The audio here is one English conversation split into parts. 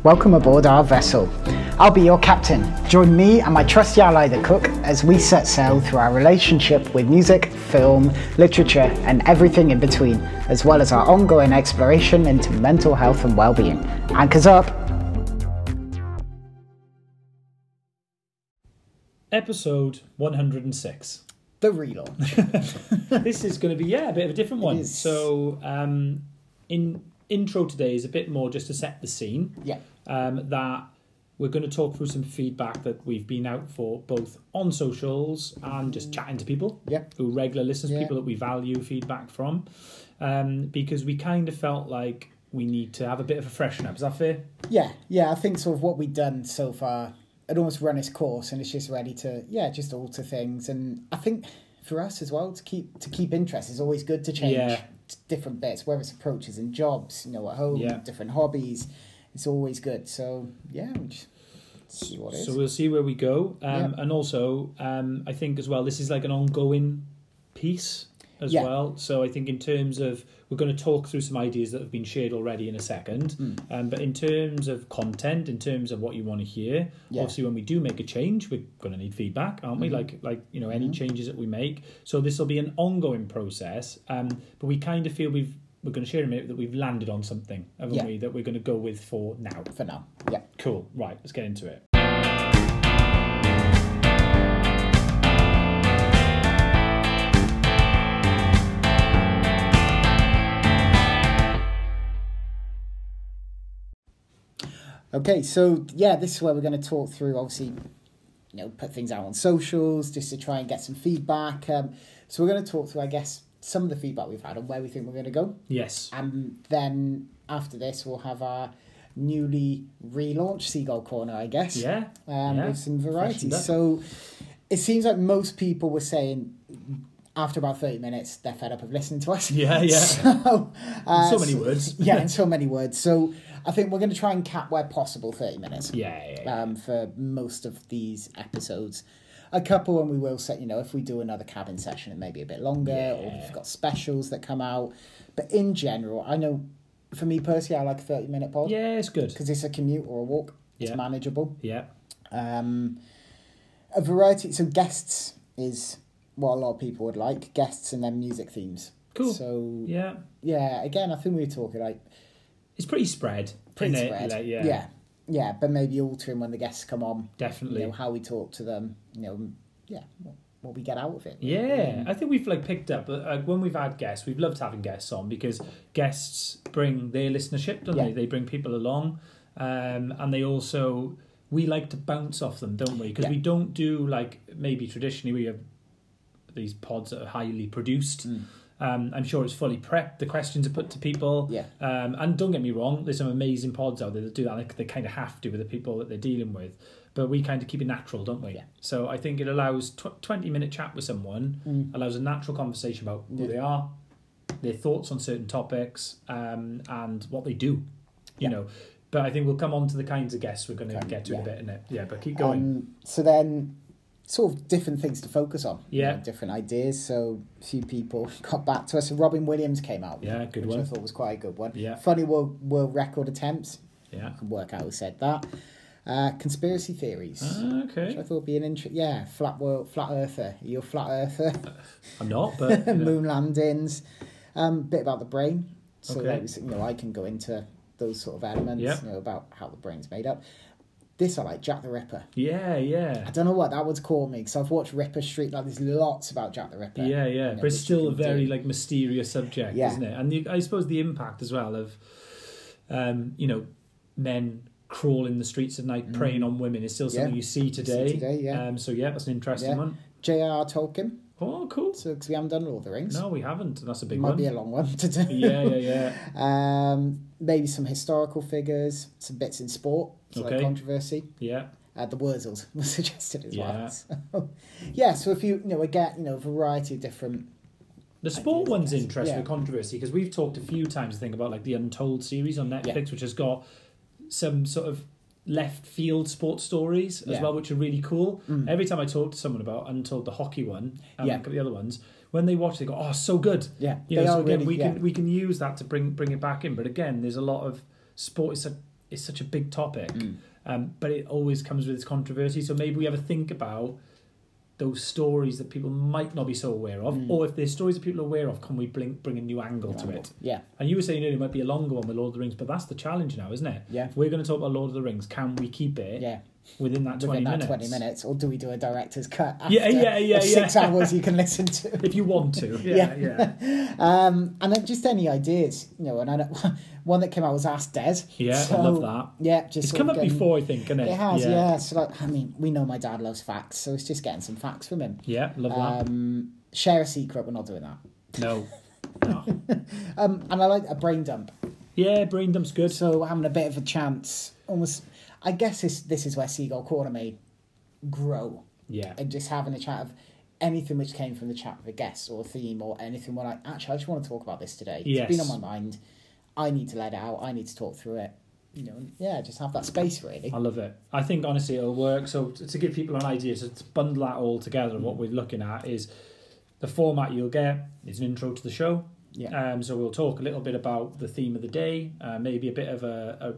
welcome aboard our vessel. I'll be your captain. Join me and my trusty ally the cook as we set sail through our relationship with music, film, literature and everything in between, as well as our ongoing exploration into mental health and well-being. Anchors up! Episode 106. The relaunch. This is going to be, a bit of a different one. So, in intro today is a bit more just to set the scene. Yeah. That we're going to talk through some feedback that we've been out for, both on socials and just chatting to people who regular listeners, people that we value feedback from, because we kind of felt like we need to have a bit of a freshen up. Is that fair? Yeah. I think sort of what we've done so far had almost run its course, and it's just ready to just alter things. And I think for us as well to keep interest is always good to change different bits, whether it's approaches and jobs, at home, different hobbies. It's always good. So we just see what it is. So we'll see where we go. And also, I think as well, this is like an ongoing piece as well. So I think in terms of, we're going to talk through some ideas that have been shared already in a second. But in terms of content, in terms of what you want to hear, obviously when we do make a change, we're going to need feedback, aren't we? Like any changes that we make. So this will be an ongoing process. But we kind of feel we're going to share in a minute that we've landed on something, haven't we? That we're going to go with for now. For now, yeah. Cool. Right, let's get into it. Okay, so this is where we're going to talk through, obviously, put things out on socials just to try and get some feedback. So we're going to talk through, I guess, some of the feedback we've had and where we think we're going to go. Yes. And then after this, we'll have our newly relaunched Seagull Corner, I guess. With some varieties. So it seems like most people were saying after about 30 minutes, they're fed up of listening to us. So many words. In so many words. So I think we're going to try and cap where possible 30 minutes. For most of these episodes. A couple, and we will set, if we do another cabin session, it may be a bit longer, or we've got specials that come out. But in general, I know for me personally, I like a 30-minute pod. Yeah, it's good. Because it's a commute or a walk. It's manageable. Yeah. A variety. So guests is what a lot of people would like. Guests and then music themes. Cool. So again, I think we were talking like it's pretty spread. But maybe altering when the guests come on. Definitely. How we talk to them. What we get out of it. I think we've picked up when we've had guests. We've loved having guests on because guests bring their listenership, don't they? They bring people along, and they also, we like to bounce off them, don't we? Because we don't do maybe traditionally we have these pods that are highly produced. I'm sure it's fully prepped. The questions are put to people. And don't get me wrong, there's some amazing pods out there that do that. They kind of have to with the people that they're dealing with. But we kind of keep it natural, don't we? So I think it allows 20-minute chat with someone, allows a natural conversation about who they are, their thoughts on certain topics, and what they do, you know. But I think we'll come on to the kinds of guests we're going to get to in a bit, innit? But keep going. So then, sort of different things to focus on. Different ideas. So a few people got back to us. Robin Williams came out. Good which one. I thought was quite a good one. Funny world record attempts. I can work out who said that. Conspiracy theories. Okay. Which I thought would be an flat earther. You're a flat earther. I'm not, but moon landings. Bit about the brain. So okay. I can go into those sort of elements. About how the brain's made up. This I like, Jack the Ripper. I don't know what that one's called me because I've watched Ripper Street. There's lots about Jack the Ripper. But it's still a very mysterious subject, isn't it? And I suppose the impact as well of, men crawling the streets at night preying on women is still something you see today. That's an interesting one. J.R.R. Tolkien. Oh, cool. So because we haven't done Lord of the Rings. No, we haven't. That's a big one. Might be a long one to do. Maybe some historical figures, some bits in sport, controversy. The Wurzels were suggested as well. So if you get a variety of different. The sport one's interesting with controversy because we've talked a few times, I think, about the Untold series on Netflix, which has got some sort of left field sports stories as well, which are really cool. Every time I talk to someone about Untold, the hockey one, and a couple of the other ones, when they watch, they go, "Oh, so good!" So again, we can use that to bring it back in. But again, there's a lot of sport. it's such a big topic, but it always comes with its controversy. So maybe we ever think about those stories that people might not be so aware of, or if there's stories that people are aware of, can we bring a new angle to it? Yeah. And you were saying earlier it might be a longer one with Lord of the Rings, but that's the challenge now, isn't it? Yeah. If we're going to talk about Lord of the Rings, can we keep it within that 20 minutes? 20 minutes, or do we do a director's cut after yeah. 6 hours you can listen to? If you want to. Yeah. And then just any ideas, you know, and I know, one that came out was Ask Des. Yeah, so, I love that. Yeah, just it's come up before, I think, hasn't it? It has, yeah. So, like, I mean, we know my dad loves facts, so it's just getting some facts from him. Yeah, love that. Share a secret, we're not doing that. No. And I like a brain dump. Yeah, brain dump's good. So having a bit of a chance, almost, I guess this is where Seagull Corner may grow. Yeah. And just having a chat of anything which came from the chat with a guest or a theme or anything where, like, actually, I just want to talk about this today. Yes. It's been on my mind. I need to let it out. I need to talk through it. You know, yeah, just have that space, really. I love it. I think, honestly, it'll work. So to give people an idea, to bundle that all together, what we're looking at is the format you'll get is an intro to the show. Yeah. So we'll talk a little bit about the theme of the day, maybe a bit of a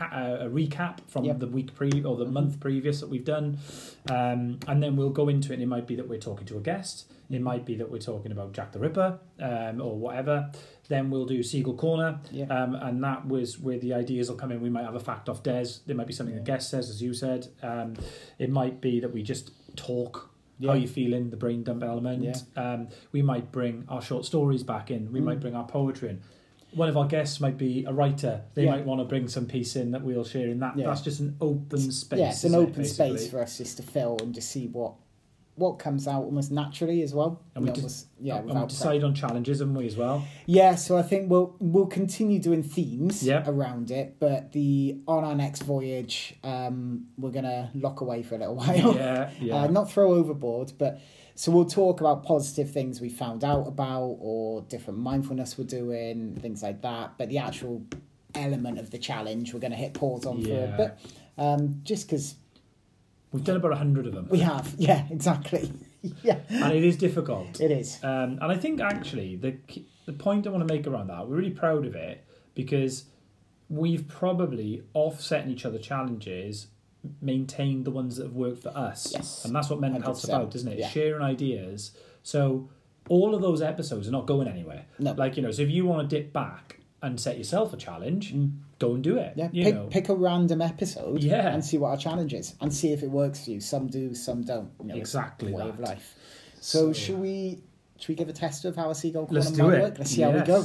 recap from the week or the month previous that we've done, and then we'll go into it. And it might be that we're talking to a guest. It might be that we're talking about Jack the Ripper, or whatever. Then we'll do Seagull Corner, and that was where the ideas will come in. We might have a fact off Des. There might be something the guest says, as you said. It might be that we just talk. How you feeling, the brain dump element. We might bring our short stories back in. We might bring our poetry in. One of our guests might be a writer. They might want to bring some piece in that we'll share in that. That's just an open space. Yeah, it's an open space for us just to fill and just see what comes out almost naturally as well. And we decide on challenges, haven't we, as well? Yeah, so I think we'll continue doing themes around it, but on our next voyage, we're gonna lock away for a little while. Not throw overboard, but so we'll talk about positive things we found out about or different mindfulness we're doing, things like that. But the actual element of the challenge, we're gonna hit pause on for a bit, just because. We've done about 100 of them. We have, yeah, exactly. Yeah, and it is difficult. It is. And I think actually the point I want to make around that, we're really proud of it because we've probably offsetting each other challenges, maintained the ones that have worked for us. Yes. And that's what mental health's about, isn't it? Yeah. Sharing ideas. So all of those episodes are not going anywhere. No. Like, you know, so if you want to dip back and set yourself a challenge, go and do it. Yeah, pick a random episode and see what our challenge is and see if it works for you. Some do, some don't. You know, exactly way that. of life. So should we give a test of how a Seagull Corner might work? Let's see how we go.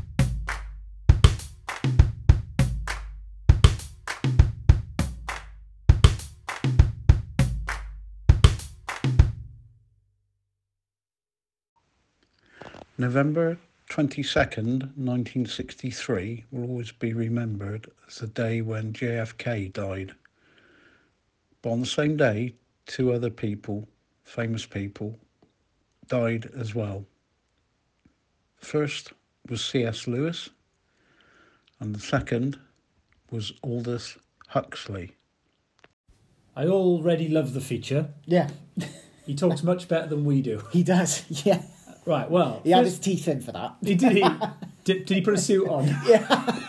November 22nd, 1963 will always be remembered as the day when JFK died. But on the same day, two other people, famous people, died as well. The first was C.S. Lewis, and the second was Aldous Huxley. I already love the feature. Yeah. He talks much better than we do. He does, yeah. Right, well... He had his teeth in for that. Did he? Did he put a suit on? Yeah.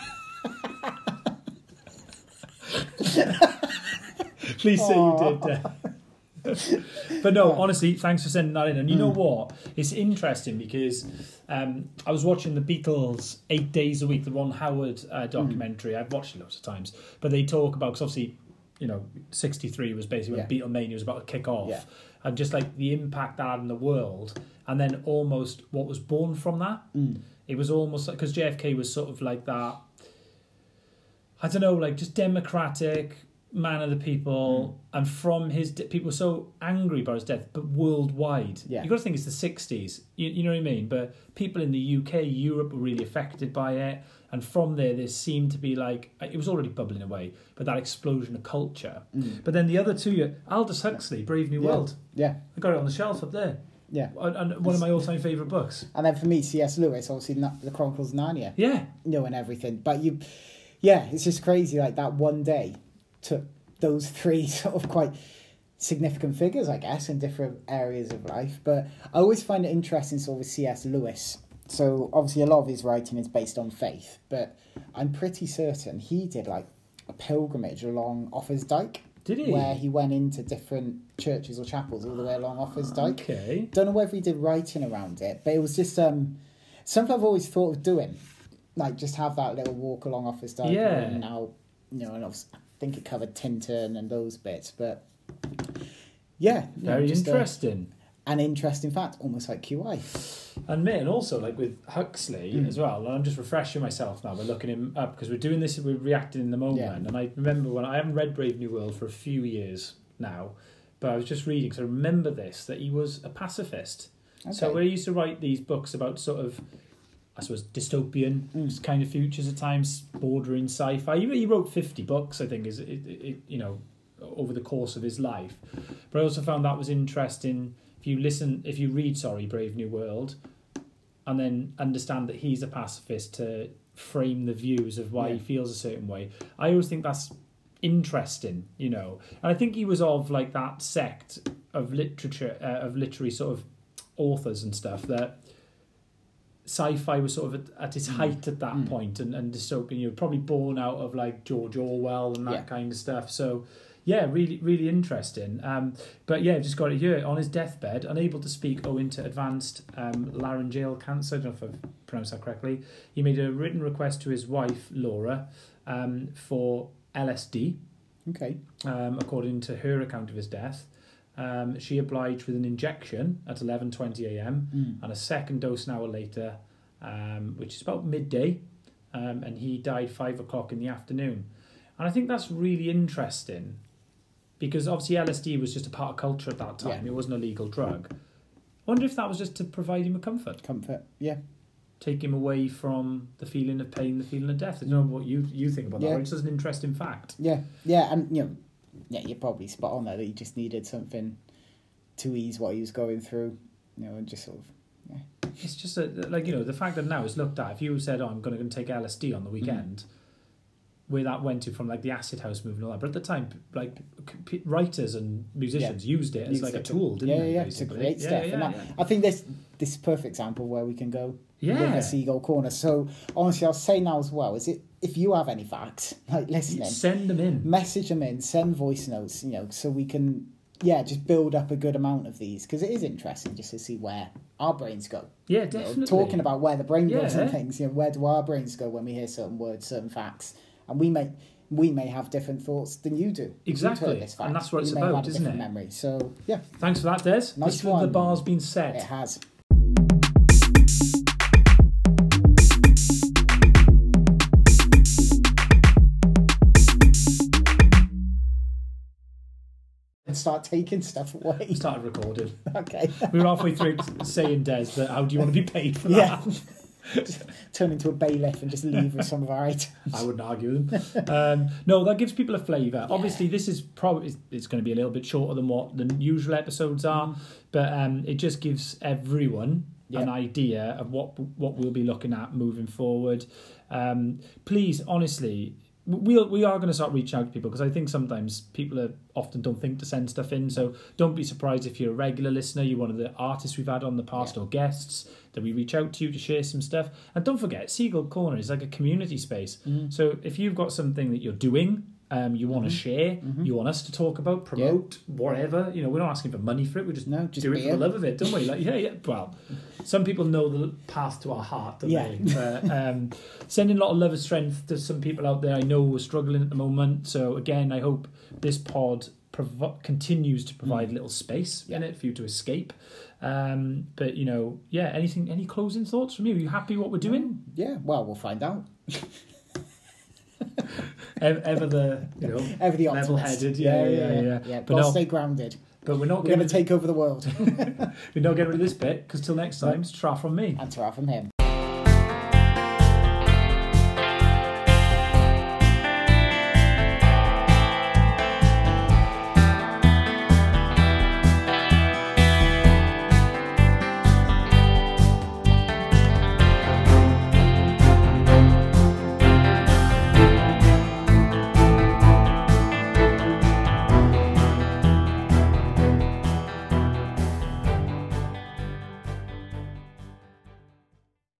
Please say you did. But no, honestly, thanks for sending that in. And you know what? It's interesting because I was watching the Beatles 8 days a week, the Ron Howard documentary. I've watched it loads of times. But they talk about, because obviously, you know, 63 was basically when Beatlemania was about to kick off. Yeah. And just like the impact that had in the world. And then almost what was born from that. It was almost like, because JFK was sort of like that, I don't know, like just democratic man of the people, and from his people were so angry about his death, but worldwide. Yeah. You got to think it's the 60s. You know what I mean? But people in the UK, Europe were really affected by it, and from there seemed to be like, it was already bubbling away, but that explosion of culture. But then the other two, Aldous Huxley, Brave New World. Yeah. I got it on the shelf up there. Yeah. And one of my all-time favourite books. And then for me, C.S. Lewis, obviously the Chronicles of Narnia. Yeah. You know, and everything. But it's just crazy, like that one day took those three sort of quite significant figures, I guess, in different areas of life. But I always find it interesting sort of with C.S. Lewis. So obviously a lot of his writing is based on faith, but I'm pretty certain he did like a pilgrimage along Offa's Dyke. Did he? Where he went into different churches or chapels all the way along Offa's Dyke. Okay. Don't know whether he did writing around it, but it was just something I've always thought of doing. Like, just have that little walk along Offa's Dyke. Yeah. And now, and I think it covered Tintern and those bits, but yeah. Very interesting. An interesting fact, almost like QI. And mate, and also like with Huxley as well, and I'm just refreshing myself now by looking him up, because we're doing this, we're reacting in the moment. Yeah. And I remember when I haven't read Brave New World for a few years now, but I was just reading, so I remember this, that he was a pacifist. Okay. So where he used to write these books about sort of, I suppose, dystopian kind of futures at times, bordering sci-fi. He wrote 50 books, I think, over the course of his life. But I also found that was interesting. If you read Brave New World, and then understand that he's a pacifist, to frame the views of why he feels a certain way, I always think that's interesting, And I think he was of like that sect of literature, of literary sort of authors and stuff, that sci-fi was sort of at its height at that point, and dystopian, probably born out of like George Orwell and that kind of stuff. So yeah, really, really interesting. But yeah, just got it here. On his deathbed, unable to speak owing to advanced laryngeal cancer, I don't know if I've pronounced that correctly, he made a written request to his wife, Laura, for LSD. Okay. According to her account of his death. She obliged with an injection at 11:20 a.m. and a second dose an hour later, which is about midday, and he died 5 o'clock in the afternoon. And I think that's really interesting, because obviously LSD was just a part of culture at that time. It wasn't a legal drug. I wonder if that was just to provide him with comfort. Comfort, yeah. Take him away from the feeling of pain, the feeling of death. I don't know what you think about that. It's just an interesting fact. Yeah, and you're probably spot on there, that he just needed something to ease what he was going through, and just sort of, It's just the fact that now it's looked at. If you said, I'm going to take LSD on the weekend, where that went to from like the acid house movement and all that. But at the time, like writers and musicians used it as like a tool, didn't they? Yeah, to create stuff. I think this is a perfect example where we can go with a Seagull Corner. So honestly, I'll say now as well, if you have any facts, like listening, send them in. Message them in, send voice notes, so we can just build up a good amount of these, because it is interesting just to see where our brains go. Yeah, definitely. Talking about where the brain goes and things, where do our brains go when we hear certain words, certain facts? And we may have different thoughts than you do. Exactly. And that's what it's about, isn't it? Memory. So, yeah. Thanks for that, Des. Nice one. The bar's been set. It has. And start taking stuff away. We started recording. Okay. We were halfway through saying, Des, that how do you want to be paid for that? Just turn into a bailiff and just leave with some of our items. I wouldn't argue with them. No, that gives people a flavour. Yeah. Obviously, this is probably it's going to be a little bit shorter than what the usual episodes are, but it just gives everyone an idea of what we'll be looking at moving forward. Please, honestly, we are going to start reaching out to people, because I think sometimes people often don't think to send stuff in. So don't be surprised if you're a regular listener, you're one of the artists we've had on the past or guests, that we reach out to you to share some stuff. And don't forget, Seagull Corner is like a community space. So if you've got something that you're doing, you want to share, you want us to talk about, promote, whatever, we're not asking for money for it, we just do it for the love of it, don't we? Like, well, some people know the path to our heart, don't they? But, sending a lot of love and strength to some people out there I know who are struggling at the moment. So again, I hope this pod continues to provide a little space in it for you to escape. But any closing thoughts from you? Are you happy what we're doing? Yeah, well, we'll find out. ever the level-headed, yeah. But I'll stay grounded. But we're going to take over the world. We're not getting rid of this bit, because till next time, it's tra from me and tra from him.